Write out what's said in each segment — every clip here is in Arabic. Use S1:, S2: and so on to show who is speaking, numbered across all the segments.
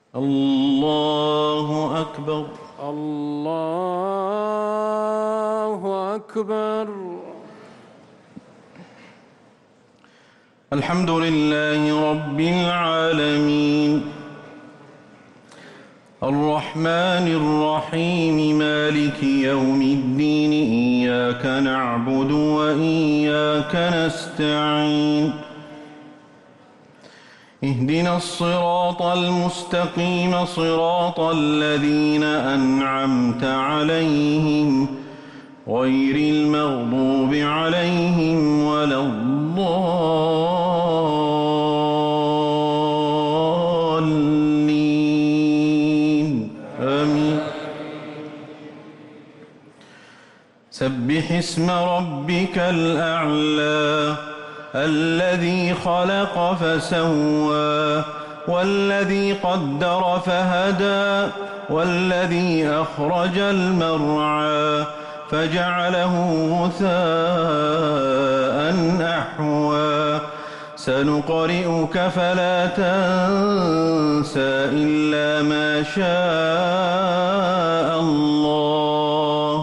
S1: الله أكبر.
S2: الله أكبر.
S1: الحمد لله رب العالمين الرحمن الرحيم مالك يوم الدين إياك نعبد وإياك نستعين اهدنا الصراط المستقيم صراط الذين أنعمت عليهم غير المغضوب عليهم ولا الضالين آمين. سبح اسم ربك الأعلى الذي خلق فسوى والذي قدر فهدى والذي أخرج المرعى فجعله غثاء أحوى سنقرئك فلا تنسى إلا ما شاء الله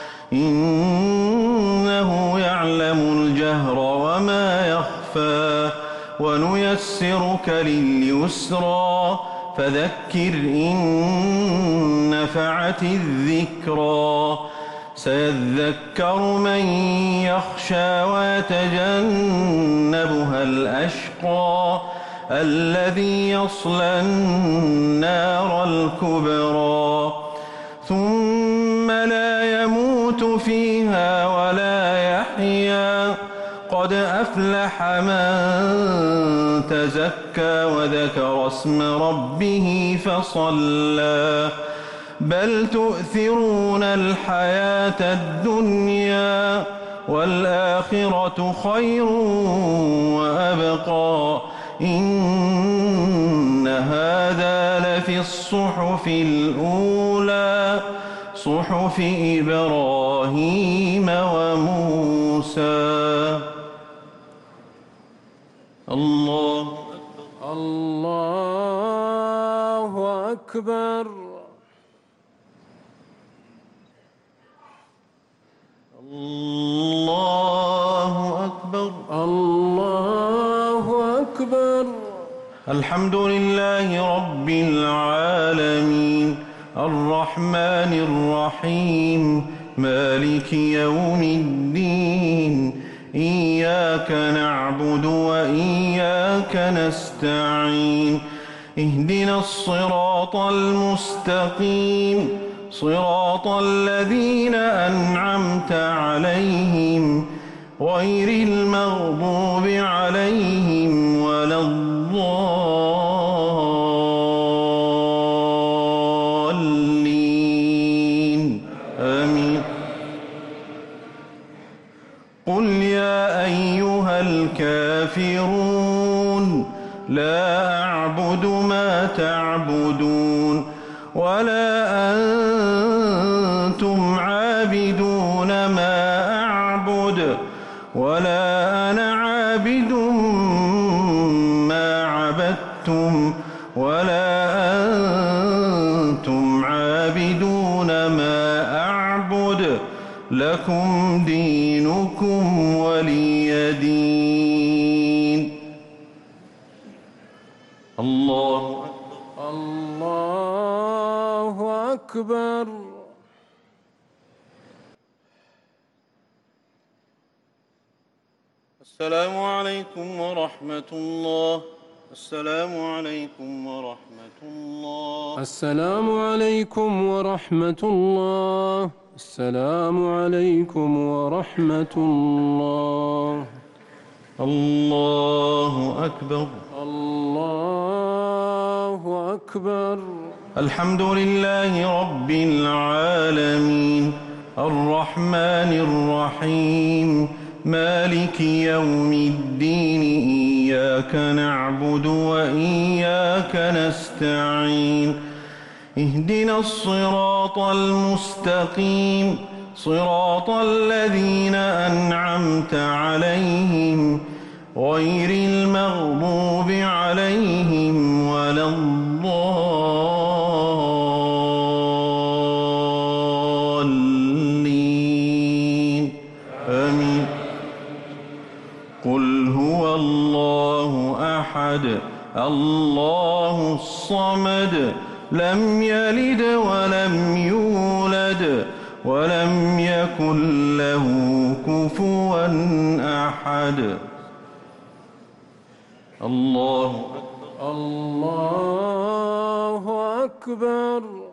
S1: إنه يعلم الجهر وما يخفى ونيسرك لليسرى فذكر إن نفعت الذكرى سيذكر من يخشى ويتجنبها الأشقى الذي يصلى النار الكبرى ثم لا يموت فيها ولا يحيا قد أفلح من تزكى وذكر اسم ربه فصلى بل تؤثرون الحياة الدنيا والآخرة خير وأبقى إن هذا لفي الصحف الأولى صحف إبراهيم وموسى. الله
S2: أكبر.
S1: الله أكبر.
S2: الله أكبر.
S1: الحمد لله رب العالمين الرحمن الرحيم مالك يوم الدين إياك نعبد وإياك نستعين اهدنا الصراط المستقيم صراط الذين أنعمت عليهم غير المغضوب عليهم ولا الضالين آمين. قل يا أيها الكافرون لا أعبد ما تعبدون ولا أنتم عابدون ما أعبد ولا أنا عابد ما عبدتم ولا أنتم عابدون ما أعبد لكم دينكم ولي دين. الله
S2: أكبر.
S1: السلام عليكم ورحمة الله. السلام عليكم ورحمة الله.
S2: السلام عليكم ورحمة الله. السلام عليكم ورحمة الله.
S1: الله أكبر.
S2: الله أكبر.
S1: الحمد لله رب العالمين الرحمن الرحيم مالك يوم الدين إياك نعبد وإياك نستعين اهدنا الصراط المستقيم صراط الذين أنعمت عليهم غير المغضوب عليهم ولا الضالين قل هو الله أحد الله الصمد لم يلد ولم يولد ولم يكن له كفوا أحد. الله
S2: أكبر.